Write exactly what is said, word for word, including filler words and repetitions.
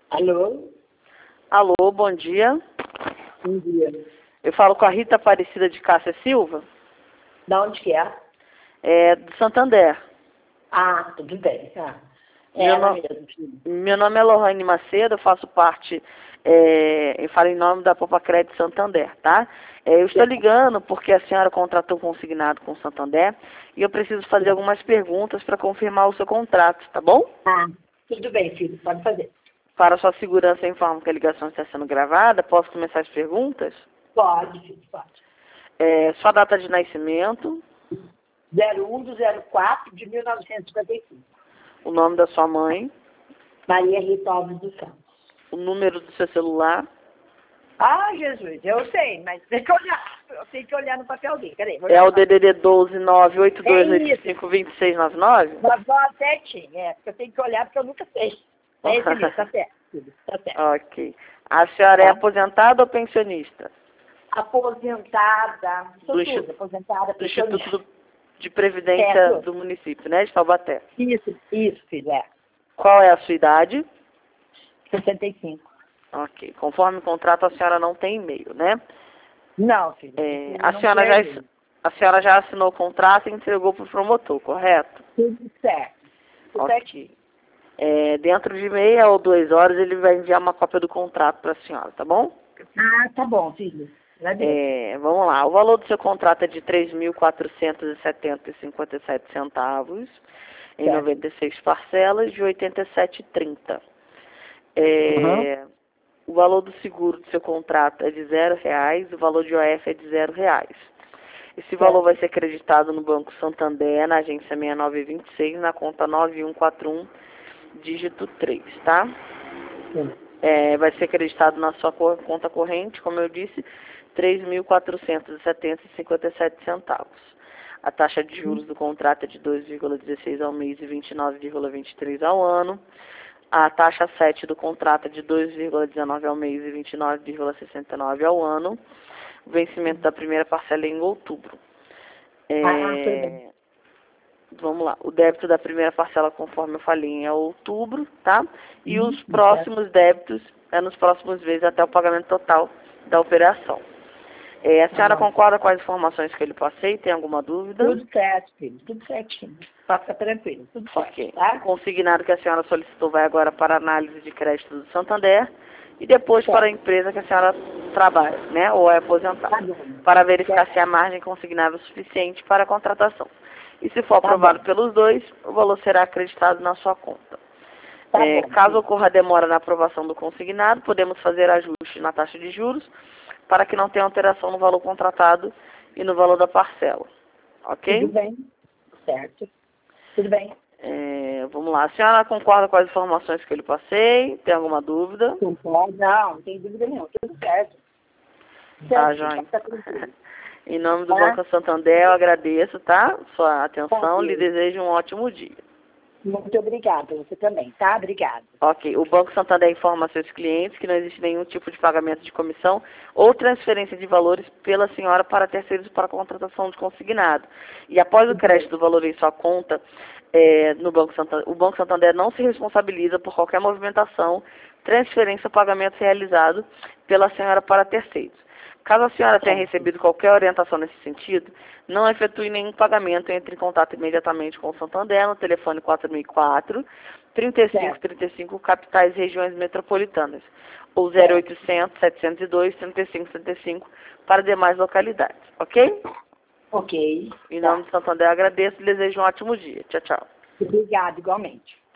Alô? Alô, bom dia. Bom dia. Eu falo com a Rita Aparecida de Cássia Silva, Da onde que é? é, do Santander. Ah, tudo bem. Ah, é Meu, ela no... mesmo, filho. Meu nome é Lohane Macedo, eu faço parte, é, eu falo em nome da Popacred Santander, tá? É, eu estou ligando porque a senhora contratou um consignado com o Santander e eu preciso fazer algumas perguntas para confirmar o seu contrato, tá bom? Ah, tudo bem, filho. Pode fazer. Para sua segurança, eu informo que a ligação está sendo gravada. Posso começar as perguntas? Pode, filho, pode. É, sua data de nascimento, zero um do zero quatro de mil novecentos e cinquenta e cinco. o nome da sua mãe, Maria Rita Alves dos Santos. o número do seu celular. Ah, Jesus, eu sei, mas tem que olhar. Eu tenho que olhar no papelzinho. Peraí, vou É olhar o no papel. D D D doze nove oito dois É oito isso. cinco dois seis nove nove? Mas vó certinho, é, porque eu tenho que olhar porque eu nunca sei. É esse mesmo, tá certo, filho, tá certo. Ok. A senhora é Tá? aposentada ou pensionista? Aposentada, sou Do, tudo, Insti- aposentada, do Instituto pensionista. do- de É, Previdência tudo. do município, né? De Taubaté. Isso, isso, filho, é. Qual é a sua idade? sessenta e cinco. Ok. Conforme o contrato, a senhora não tem e-mail, né? Não, filho, É, eu a, não senhora já, quero. ass- a senhora já assinou o contrato e entregou para o promotor, correto? Tudo certo. Tudo certinho. Ok. É, dentro de meia ou duas horas ele vai enviar uma cópia do contrato para a senhora, tá bom? Ah, tá bom, filho. Agradeço. É, vamos lá, o valor do seu contrato é de três mil quatrocentos e setenta e cinquenta e sete centavos, em Certo. noventa e seis parcelas de oitenta e sete e trinta. Aham. É, o valor do seguro do seu contrato é de zero reais, o valor de O F é de zero reais. Esse valor vai ser acreditado no Banco Santander, na agência sessenta e nove vinte e seis, na conta nove um quatro um, dígito três, tá? Sim. É, vai ser acreditado na sua co- conta corrente, como eu disse, três mil quatrocentos e setenta e cinquenta e sete centavos. A taxa de juros do contrato é de dois vírgula dezesseis ao mês e vinte e nove vírgula vinte e três ao ano. A taxa sete do contrato é de dois vírgula dezenove ao mês e vinte e nove vírgula sessenta e nove ao ano. O vencimento da primeira parcela é em outubro. Ah, tudo bem. É, vamos lá, o débito da primeira parcela, conforme eu falei, é outubro, tá? E os Hum, próximos débitos é nos próximos meses até o pagamento total da operação. É, a senhora Ah, concorda com as informações que eu lhe passei? Tem alguma dúvida? tudo certo, filho. Tudo certinho. Pode ficar tranquilo. Tudo certo, Ok. tá? O consignado que a senhora solicitou vai agora para a análise de crédito do Santander e depois para a Certo. empresa que a senhora trabalha, né? Ou é aposentada, Tá bom. para verificar Certo. se a margem consignável é suficiente para a contratação. E se for Tá aprovado bom. pelos dois, o valor será acreditado na sua conta. Tá É, bom, caso filho. ocorra demora na aprovação do consignado, podemos fazer ajuste na taxa de juros para que não tenha alteração no valor contratado e no valor da parcela. Tudo Ok? bem. Certo. Tudo bem. É, vamos lá. A senhora concorda com as informações que eu lhe passei? Tem alguma dúvida? Concordo. Não, não tem dúvida nenhuma. Tudo certo. Tá, Certo, joia. tá tranquilo. Em nome do Tá? Banco Santander, eu agradeço, tá? Sua Tá, atenção, lhe filho. desejo um ótimo dia. Muito obrigada. Você também, tá? Obrigada. Ok, o Banco Santander informa a seus clientes que não existe nenhum tipo de pagamento de comissão ou transferência de valores pela senhora para terceiros para contratação de consignado. E após o Tudo bem. crédito do valor em sua conta, é, no Banco Santander, o Banco Santander não se responsabiliza por qualquer movimentação, transferência ou pagamento realizado pela senhora para terceiros. Caso a senhora tenha Certo. recebido qualquer orientação nesse sentido, não efetue nenhum pagamento, entre em contato imediatamente com o Santander no telefone quatro mil e quatro, trinta e cinco Certo. trinta e cinco, capitais e regiões metropolitanas, ou zero Certo. oitocentos, setecentos e dois, trinta e cinco trinta e cinco para demais localidades, ok? Ok. Em nome Tá. do Santander, eu agradeço e desejo um ótimo dia. Tchau, tchau. Obrigada, igualmente.